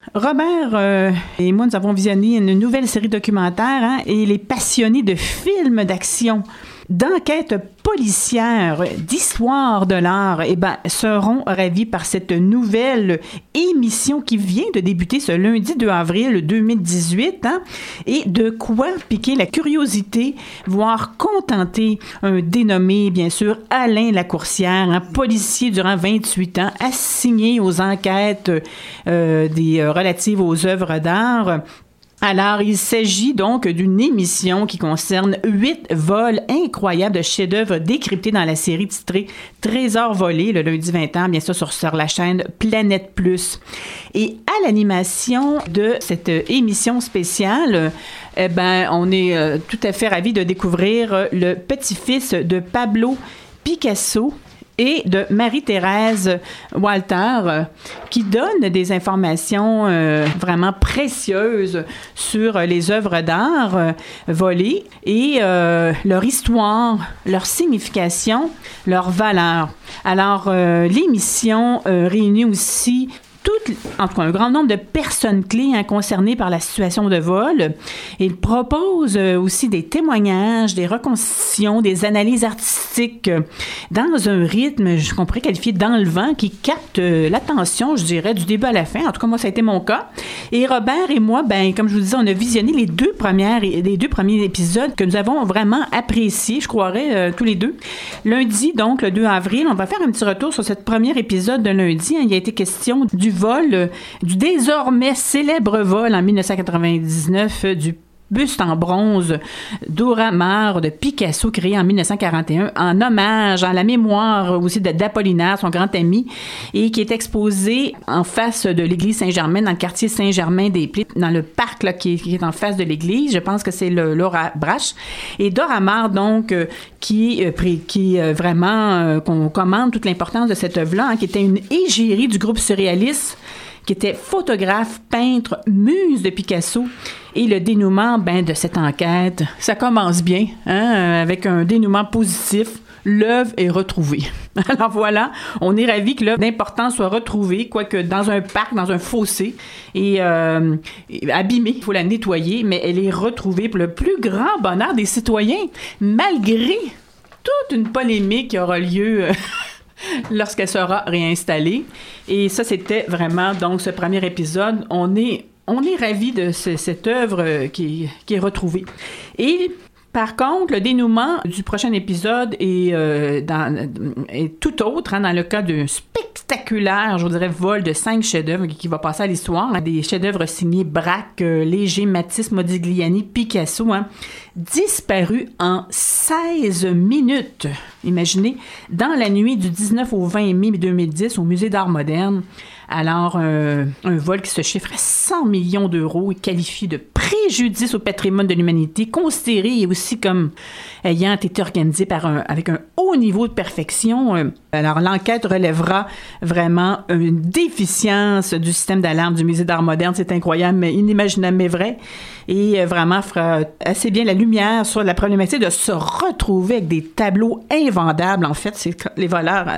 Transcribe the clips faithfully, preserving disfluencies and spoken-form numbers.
Robert euh, et moi, nous avons visionné une nouvelle série documentaire hein, et les passionnés de films d'action, d'enquêtes policières, d'histoire de l'art, eh ben, seront ravis par cette nouvelle émission qui vient de débuter ce lundi deux avril deux mille dix-huit. Hein, et de quoi piquer la curiosité, voire contenter un dénommé, bien sûr, Alain Lacourcière, un policier durant vingt-huit ans, assigné aux enquêtes euh, des, euh, relatives aux œuvres d'art. Alors, il s'agit donc d'une émission qui concerne huit vols incroyables de chefs-d'œuvre décryptés dans la série titrée Trésors volés, le lundi vingt ans, bien sûr, sur, sur la chaîne Planète Plus. Et à l'animation de cette émission spéciale, eh ben, on est euh, tout à fait ravis de découvrir le petit-fils de Pablo Picasso et de Marie-Thérèse Walter, euh, qui donne des informations euh, vraiment précieuses sur les œuvres d'art euh, volées et euh, leur histoire, leur signification, leur valeur. Alors, euh, l'émission euh, réunit aussi toutes, en tout cas, un grand nombre de personnes clés hein, concernées par la situation de vol. Il propose euh, aussi des témoignages, des reconstitutions, des analyses artistiques euh, dans un rythme, je pourrais qualifier d'enlevant, qui capte euh, l'attention, je dirais, du début à la fin. En tout cas, moi, ça a été mon cas. Et Robert et moi, ben, comme je vous disais, on a visionné les deux premières, les deux premiers épisodes que nous avons vraiment appréciés, je croirais, euh, tous les deux. Lundi, donc, le deux avril, on va faire un petit retour sur ce premier épisode de lundi. Hein. Il y a été question du vol, euh, du désormais célèbre vol en dix-neuf cent quatre-vingt-dix-neuf euh, du buste en bronze Dora Maar de Picasso, créé en dix-neuf cent quarante et un, en hommage à la mémoire aussi d'Apollinaire, son grand ami, et qui est exposé en face de l'église Saint-Germain, dans le quartier Saint-Germain-des-Prés, dans le parc là, qui, est, qui est en face de l'église. Je pense que c'est le Laura Brache. Et Dora Maar, donc, euh, qui, euh, qui euh, vraiment, euh, qu'on commande toute l'importance de cette œuvre-là, hein, qui était une égérie du groupe surréaliste, qui était photographe, peintre, muse de Picasso. Et le dénouement ben, de cette enquête, ça commence bien, hein, avec un dénouement positif. L'œuvre est retrouvée. Alors voilà, on est ravis que l'œuvre d'importance soit retrouvée, quoique dans un parc, dans un fossé, et, euh, et abîmée. Il faut la nettoyer, mais elle est retrouvée pour le plus grand bonheur des citoyens, malgré toute une polémique qui aura lieu... lorsqu'elle sera réinstallée. Et ça, c'était vraiment, donc, ce premier épisode. On est, on est ravis de ce, cette œuvre qui, qui est retrouvée. Et... Par contre, le dénouement du prochain épisode est, euh, dans, est tout autre, hein, dans le cas d'un spectaculaire, je vous dirais, vol de cinq chefs-d'œuvre qui va passer à l'histoire. Hein, des chefs-d'œuvre signés Braque, euh, Léger, Matisse, Modigliani, Picasso, hein, disparus en seize minutes. Imaginez, dans la nuit du dix-neuf au vingt mai deux mille dix au Musée d'art moderne. Alors, euh, un vol qui se chiffre à cent millions d'euros et qualifie de préjudice au patrimoine de l'humanité, considéré et aussi comme ayant été organisé par un, avec un haut niveau de perfection. Alors, l'enquête relèvera vraiment une déficience du système d'alarme du Musée d'art moderne. C'est incroyable, mais inimaginable, mais vrai. Et vraiment fera assez bien la lumière sur la problématique de se retrouver avec des tableaux invendables. En fait, c'est les voleurs...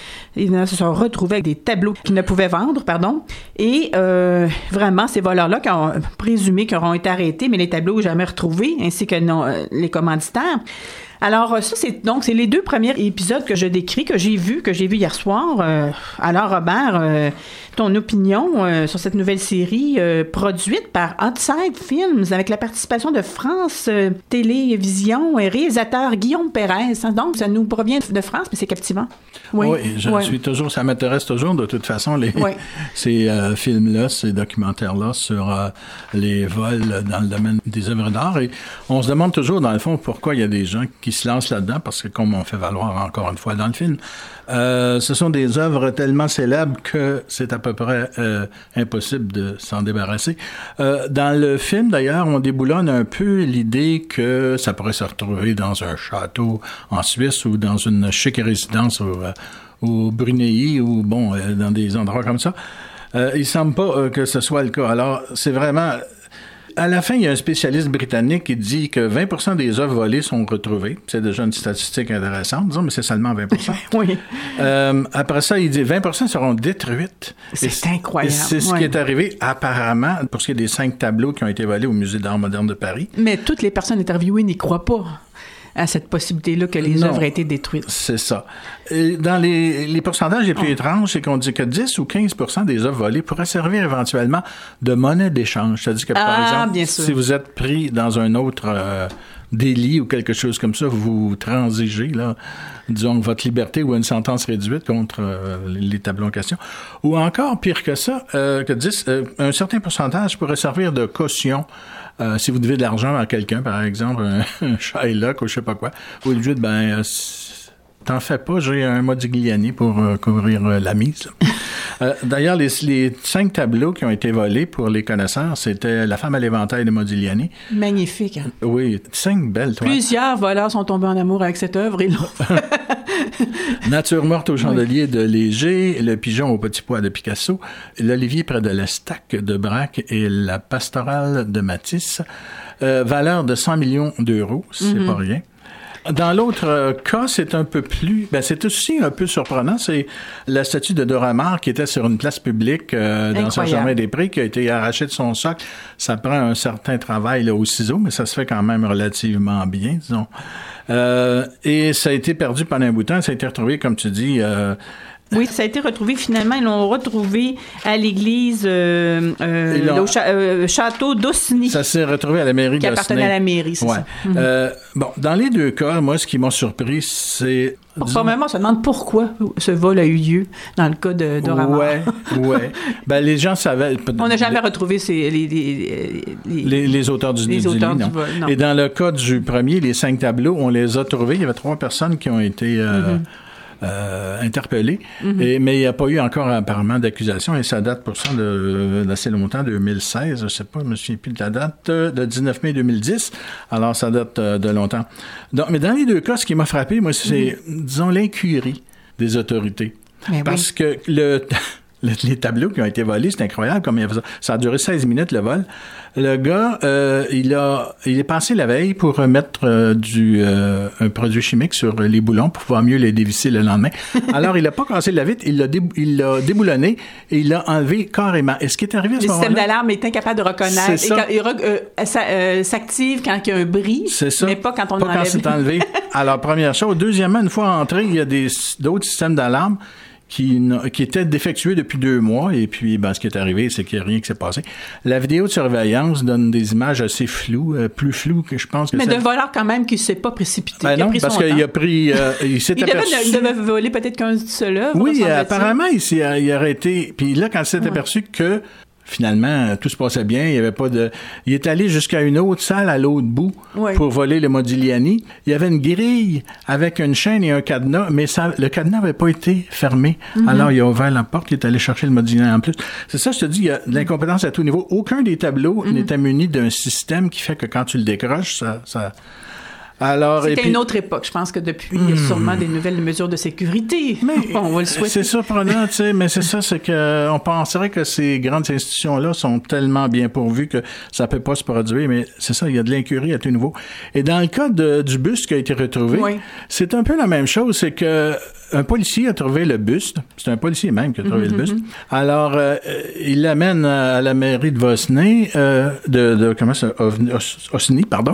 Ils se sont retrouvés avec des tableaux qu'ils ne pouvaient vendre, pardon. Et euh, vraiment, ces voleurs-là qui ont présumé qu'ils auront été arrêtés, mais les tableaux jamais retrouvés, ainsi que non, les commanditaires. Alors, ça, c'est donc c'est les deux premiers épisodes que je décris, que j'ai vus, que j'ai vus hier soir. Euh, alors, Robert, euh, ton opinion euh, sur cette nouvelle série euh, produite par Outside Films avec la participation de France euh, Télévision et réalisateur Guillaume Pérez. Hein, donc, ça nous provient de France, mais c'est captivant. Oui, oui je oui. suis toujours, ça m'intéresse toujours de toute façon, les, oui. ces euh, films-là, ces documentaires-là sur euh, les vols dans le domaine des œuvres d'art. Et on se demande toujours, dans le fond, pourquoi il y a des gens qui se lancent là-dedans, parce que comme on fait valoir encore une fois dans le film, euh, ce sont des œuvres tellement célèbres que c'est à peu près euh, impossible de s'en débarrasser. Euh, dans le film, d'ailleurs, on déboulonne un peu l'idée que ça pourrait se retrouver dans un château en Suisse ou dans une chic résidence au, au Brunei ou, bon, dans des endroits comme ça. Euh, il semble pas euh, que ce soit le cas. Alors, c'est vraiment... à la fin, il y a un spécialiste britannique qui dit que vingt pour cent des œuvres volées sont retrouvées. C'est déjà une statistique intéressante, disons, mais c'est seulement vingt pour cent. Oui. Euh, après ça, il dit vingt pour cent seront détruites. C'est et incroyable. C'est ce ouais. qui est arrivé apparemment pour ce qui est des cinq tableaux qui ont été volés au Musée d'art moderne de Paris. Mais toutes les personnes interviewées n'y croient pas à cette possibilité-là que les non, œuvres aient été détruites. C'est ça. Et dans les, les pourcentages les plus oh. étranges, c'est qu'on dit que dix ou quinze pour cent des œuvres volées pourraient servir éventuellement de monnaie d'échange. C'est-à-dire que, par ah, exemple, si vous êtes pris dans un autre euh, délit ou quelque chose comme ça, vous transigez, là, disons, votre liberté ou une sentence réduite contre euh, les tableaux en question. Ou encore, pire que ça, euh, que dix, euh, un certain pourcentage pourrait servir de caution. Euh, si vous devez de l'argent à quelqu'un, par exemple, un, un Shylock ou je sais pas quoi, vous lui dites, ben, euh, t'en fais pas, j'ai un Modigliani pour euh, couvrir euh, la mise. euh, d'ailleurs, les, les cinq tableaux qui ont été volés pour les connaisseurs, c'était La femme à l'éventail de Modigliani. Magnifique. Hein? Oui, cinq belles toiles. Plusieurs voleurs sont tombés en amour avec cette œuvre et l'ont... Nature morte au chandelier oui. de Léger, Le pigeon au petit pois de Picasso, L'olivier près de l'Estac de Braque et La pastorale de Matisse. Euh, valeur de cent millions d'euros, c'est mm-hmm. pas rien. Dans l'autre euh, cas, c'est un peu plus... Ben, c'est aussi un peu surprenant. C'est la statue de Dora Maar qui était sur une place publique euh, dans Saint-Germain-des-Prés, qui a été arrachée de son socle. Ça prend un certain travail là, au ciseau, mais ça se fait quand même relativement bien, disons. Euh, et ça a été perdu pendant un bout de temps. Ça a été retrouvé, comme tu dis... Euh, Oui, ça a été retrouvé. Finalement, ils l'ont retrouvé à l'église euh, euh, au cha- euh, château d'Osny. Ça s'est retrouvé à la mairie d'Osny. Qui appartenait à la mairie, c'est ouais. ça. Mm-hmm. Euh, bon, dans les deux cas, moi, ce qui m'a surpris, c'est... Premièrement, on se demande pourquoi ce vol a eu lieu dans le cas de Dora Maar. Ouais, ouais. Ben, les gens savaient... On n'a jamais retrouvé ces, les, les, les, les, les auteurs du, les du, auteurs du, du non. vol. Non. Et dans le cas du premier, les cinq tableaux, on les a trouvés. Il y avait trois personnes qui ont été... Euh, mm-hmm. Euh, interpellé, mm-hmm. et, mais il n'y a pas eu encore apparemment d'accusation et ça date pour ça de, d'assez longtemps, deux mille seize, je ne sais pas, je ne me souviens plus de la date, de dix-neuf mai deux mille dix, alors ça date de longtemps. Donc, mais dans les deux cas, ce qui m'a frappé, moi, c'est, mm-hmm. disons, l'incurie des autorités. Mais Parce oui. que le... Les tableaux qui ont été volés, c'est incroyable comme ça. Ça a duré seize minutes, le vol. Le gars, euh, il a, il est passé la veille pour remettre euh, du, euh, un produit chimique sur les boulons pour pouvoir mieux les dévisser le lendemain. Alors, il a pas cassé la vitre, il l'a, dé, il l'a déboulonné et il l'a enlevé carrément. Et ce qui est arrivé à ce le moment-là... Le système d'alarme est incapable de reconnaître. C'est ça. Et quand, il euh, ça, euh, s'active quand il y a un bris, c'est ça. mais pas quand on pas enlève. Pas quand c'est enlevé. Alors, première chose. Deuxièmement, une fois entré, il y a des, d'autres systèmes d'alarme qui, qui était défectueux depuis deux mois. Et puis, ben, ce qui est arrivé, c'est qu'il n'y a rien qui s'est passé. La vidéo de surveillance donne des images assez floues, euh, plus floues que je pense que Mais ça... d'un voleur quand même qui ne s'est pas précipité. Ben il a non, pris parce son qu'il temps. a pris... Euh, il s'est il, aperçu... devait, il devait voler peut-être qu'un seul œuvre. Oui, apparemment, il, s'est, il aurait été... Puis là, quand il s'est ouais. aperçu que... Finalement, tout se passait bien. Il y avait pas de. Il est allé jusqu'à une autre salle à l'autre bout oui. pour voler le Modigliani. Il y avait une grille avec une chaîne et un cadenas, mais ça, le cadenas n'avait pas été fermé. Mm-hmm. Alors, il a ouvert la porte, il est allé chercher le Modigliani en plus. C'est ça, je te dis, il y a de l'incompétence à tout niveau. Aucun des tableaux mm-hmm. n'était muni d'un système qui fait que quand tu le décroches, ça. ça Alors, C'était et puis, une autre époque. Je pense que depuis, il y a sûrement des nouvelles mesures de sécurité. Mais bon, on va le souhaiter. C'est surprenant, tu sais, mais c'est ça, c'est que on penserait que ces grandes institutions-là sont tellement bien pourvues que ça peut pas se produire, mais c'est ça, il y a de l'incurie à tout niveau. Et dans le cas de, du buste qui a été retrouvé, oui. c'est un peu la même chose, c'est que un policier a trouvé le buste. C'est un policier même qui a trouvé mm-hmm. le buste. Alors, euh, il l'amène à la mairie de Vosnay, euh, de, de comment ça, Osny, pardon.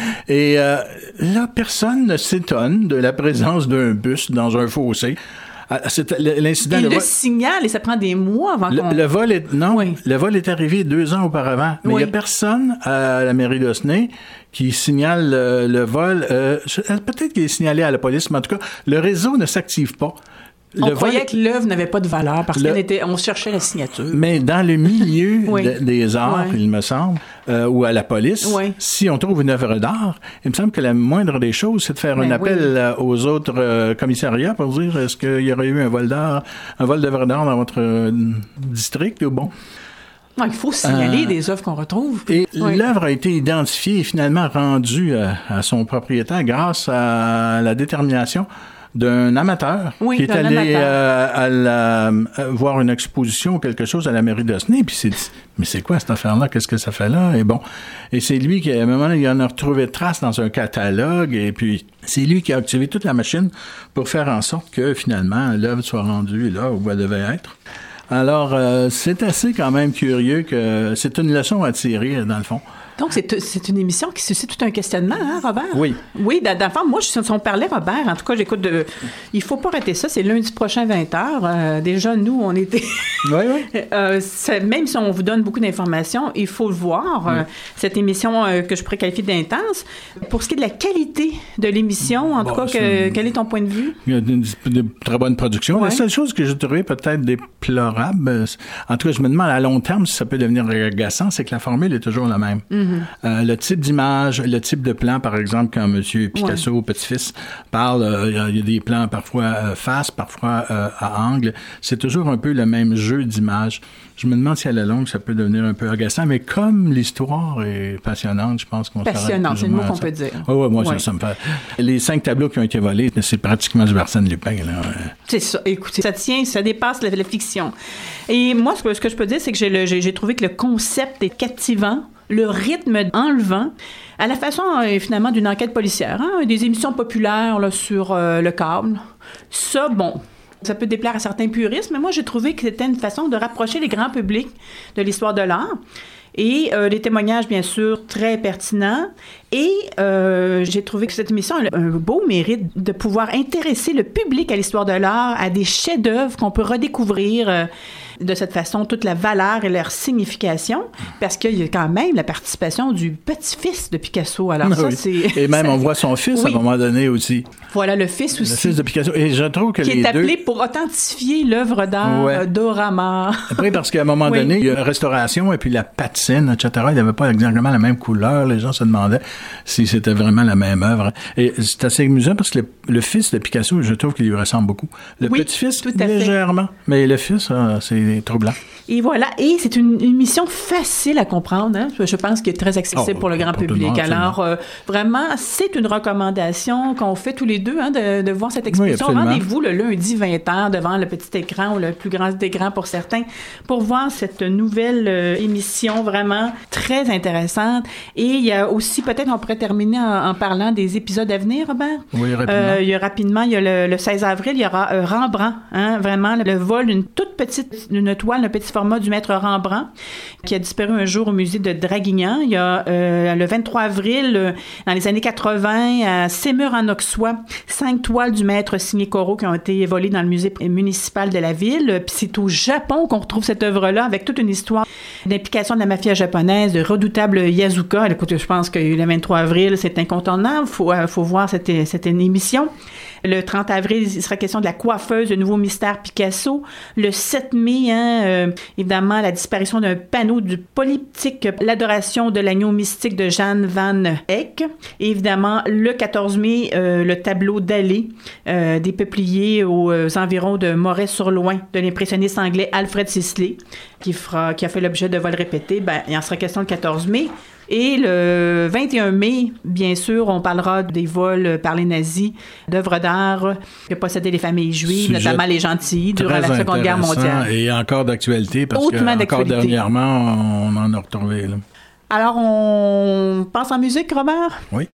Et euh, là, personne ne s'étonne de la présence d'un buste dans un fossé. C'est l'incident. Il le, le vol, signale et ça prend des mois avant le, qu'on... Le vol est... Non, oui. le vol est arrivé deux ans auparavant. Mais oui. il n'y a personne à la mairie d'Osnay qui signale le, le vol. Euh, peut-être qu'il est signalé à la police, mais en tout cas, le réseau ne s'active pas. On le croyait vol... que l'œuvre n'avait pas de valeur parce le... qu'on était, on cherchait la signature. Mais dans le milieu oui. de, des arts, oui. il me semble, euh, ou à la police, oui. si on trouve une œuvre d'art, il me semble que la moindre des choses, c'est de faire ben un appel oui. aux autres euh, commissariats pour dire est-ce qu'il y aurait eu un vol d'art, un vol d'œuvre d'art dans votre euh, district ou bon. Non, il faut signaler euh, des œuvres qu'on retrouve. Et oui. l'œuvre a été identifiée et finalement rendue à, à son propriétaire grâce à la détermination d'un amateur oui, qui est allé euh, à la, à voir une exposition ou quelque chose à la mairie d'Osnay, puis s'est dit, mais c'est quoi cette affaire-là? Qu'est-ce que ça fait là? Et bon, et c'est lui qui, à un moment, il en a retrouvé trace dans un catalogue, et puis c'est lui qui a activé toute la machine pour faire en sorte que, finalement, l'œuvre soit rendue là où elle devait être. Alors, euh, c'est assez quand même curieux que c'est une leçon à tirer, dans le fond. Donc, c'est, c'est une émission qui suscite tout un questionnement, hein, Robert? Oui. Oui, dans, dans le fond, moi, je, si on parlait, Robert, en tout cas, j'écoute de... Il faut pas arrêter ça, c'est lundi prochain, vingt heures. Euh, déjà, nous, on était... Oui, oui. euh, même si on vous donne beaucoup d'informations, il faut le voir, oui. euh, cette émission euh, que je pourrais qualifier d'intense. Pour ce qui est de la qualité de l'émission, en bon, tout cas, que, quel est ton point de vue? Il y a une, une très bonne production. Ouais. La seule chose que j'ai trouvée peut-être déplorable, en tout cas, je me demande à long terme si ça peut devenir agaçant, c'est que la formule est toujours la même. Mm-hmm. Euh, le type d'image, le type de plan, par exemple, quand M. Picasso, ouais. petit-fils, parle, euh, il y a des plans parfois euh, face, parfois euh, à angle. C'est toujours un peu le même jeu d'image. Je me demande si à la longue, ça peut devenir un peu agaçant, mais comme l'histoire est passionnante, je pense qu'on s'arrête. Passionnante, c'est le mot qu'on peut dire. Oui, oui, moi, ouais. ça, ça me fait... Les cinq tableaux qui ont été volés, c'est pratiquement du Arsène Lupin, là. C'est ça. Écoutez, ça tient, ça dépasse la, la fiction. Et moi, ce que, ce que je peux dire, c'est que j'ai, le, j'ai, j'ai trouvé que le concept est captivant, le rythme enlevant, à la façon, euh, finalement, d'une enquête policière, hein, des émissions populaires là, sur euh, le câble. Ça, bon... Ça peut déplaire à certains puristes, mais moi, j'ai trouvé que c'était une façon de rapprocher les grands publics de l'histoire de l'art. Et euh, des témoignages, bien sûr, très pertinents. Et euh, j'ai trouvé que cette émission a un beau mérite de pouvoir intéresser le public à l'histoire de l'art, à des chefs-d'œuvre qu'on peut redécouvrir euh, de cette façon, toute la valeur et leur signification, parce qu'il y a quand même la participation du petit-fils de Picasso. Alors ça, oui. c'est... Et même, on voit son fils oui. à un moment donné aussi. Voilà, le fils aussi. Le fils de Picasso. Et je trouve que qui les est appelé deux... pour authentifier l'œuvre d'art ouais. d'Orama. Après, parce qu'à un moment oui. donné, il y a une restauration et puis la patine, et cetera. Il n'avait pas exactement la même couleur. Les gens se demandaient si c'était vraiment la même œuvre. Et c'est assez amusant parce que le, le fils de Picasso, je trouve qu'il lui ressemble beaucoup. Le oui, petit-fils, tout à légèrement. Fait. Mais le fils, euh, c'est troublant. Et voilà. Et c'est une émission facile à comprendre. Hein? Je pense qu'elle est très accessible oh, pour le grand pour public. Monde, Alors, euh, vraiment, c'est une recommandation qu'on fait tous les deux hein, de, de voir cette exposition. Oui, rendez-vous le lundi vingt heures devant le petit écran ou le plus grand écran pour certains pour voir cette nouvelle euh, émission vraiment très intéressante. Et il y a aussi, peut-être on pourrait terminer en, en parlant des épisodes à venir, Robert. Oui, rapidement. Euh, il y a rapidement, il y a le, le seize avril, il y aura euh, Rembrandt. Hein, vraiment, le, le vol d'une toute petite, une toile, un petit format du maître Rembrandt, qui a disparu un jour au musée de Draguignan. Il y a euh, le vingt-trois avril, euh, dans les années quatre-vingts, à Sémur-en-Auxois, cinq toiles du maître signé Corot qui ont été volées dans le musée municipal de la ville. Puis c'est au Japon qu'on retrouve cette œuvre-là, avec toute une histoire d'implication de la mafia japonaise, de redoutable Yazuka. Écoutez, je pense que le vingt-trois avril, c'est incontournable. Il faut, euh, faut voir cette, cette émission. Le trente avril, il sera question de la coiffeuse, le nouveau mystère Picasso. Le sept mai, hein, euh, évidemment, la disparition d'un panneau du polyptyque, l'adoration de l'agneau mystique de Jeanne Van Eyck. Et évidemment, le quatorze mai, euh, le tableau Dalí, euh, des peupliers aux, aux environs de Moret-sur-Loing, de l'impressionniste anglais Alfred Sisley, qui, fera, qui a fait l'objet de vols répétés. Ben, il en sera question le quatorze mai. Et le vingt et un mai, bien sûr, on parlera des vols par les nazis d'œuvres d'art que possédaient les familles juives, Sujet notamment les gentils, durant la Seconde Guerre mondiale. Et encore d'actualité, parce Hautement que encore dernièrement, on en a retrouvé. Là. Alors, on passe en musique, Robert? Oui.